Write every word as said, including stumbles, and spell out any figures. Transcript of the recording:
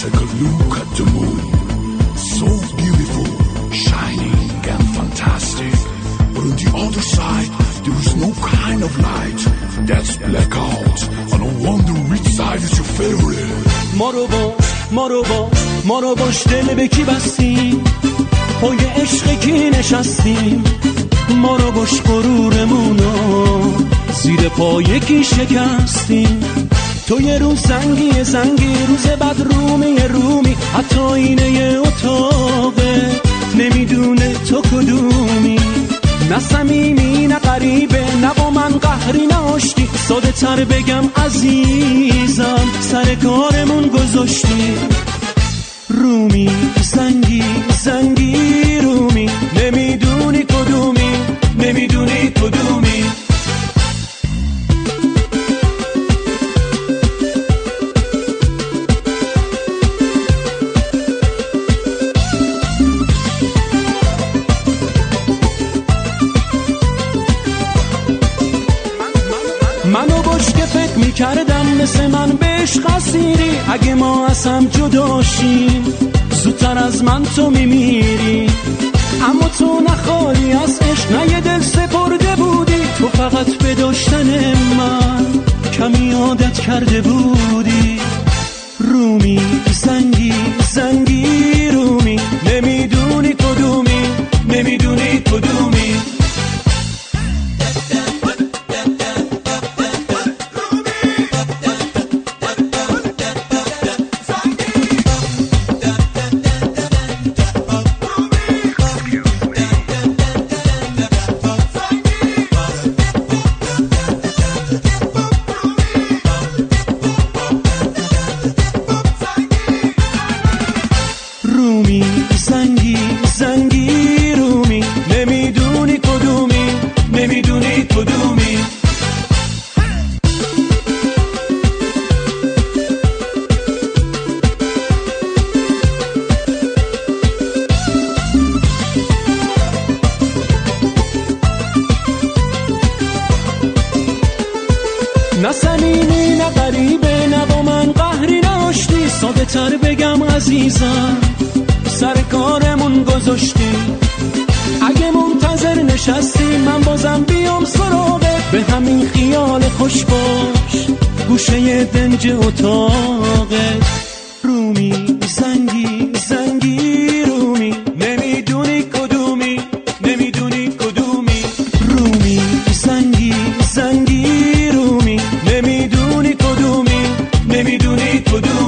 Take a look at the moon, so beautiful, shining and fantastic. But on the other side, there is no kind of light. That's blackout. I don't wonder which side is your favorite. ما رو باش، ما رو باش، ما رو باش دل به کی بستیم، پای عشق کی نشستیم، ما رو باش غرورمونو زیر پای کی شکستیم. تو یه روز زنگی زنگی، روز بعد رومی رومی، حتی اینه اتاقه نمیدونه تو کدومی. نه صمیمی نه غریبه، نه با من قهری نه آشتی، ساده تر بگم عزیزم سر کارمون گذاشتی. رومی زنگی زنگی رومی، نمیدونی کدومی، نمیدونی کدومی. منو باش که فکر میکردم مثل من بهش قصیری، اگه ما از هم جداشیم زودتر از من تو میمیری. اما تو نخالی از عشق، نه یه دل سپرده بودی، تو فقط به داشتن من کمی عادت کرده بودی. رومی زنگی زنگی رومی، نمیدونی کدومی، نمیدونی کدومی. رومی زنگی زنگی رومی، نمیدونی کدومی، نمیدونی کدومی. نه صمیمی نه غریبه، نه با من قهری نه آشتی، ساده تر بگم عزیزم سر کارمون گذاشتی. اگه منتظر نشستی من بازم بیام سراغت، به همین خیال خوش باش گوشه دنج اتاقت. رومی زنگی زنگی رومی، نمیدونی کدومی، نمیدونی کدومی. رومی زنگی زنگی رومی، نمیدونی کدومی، نمیدونی کدومی.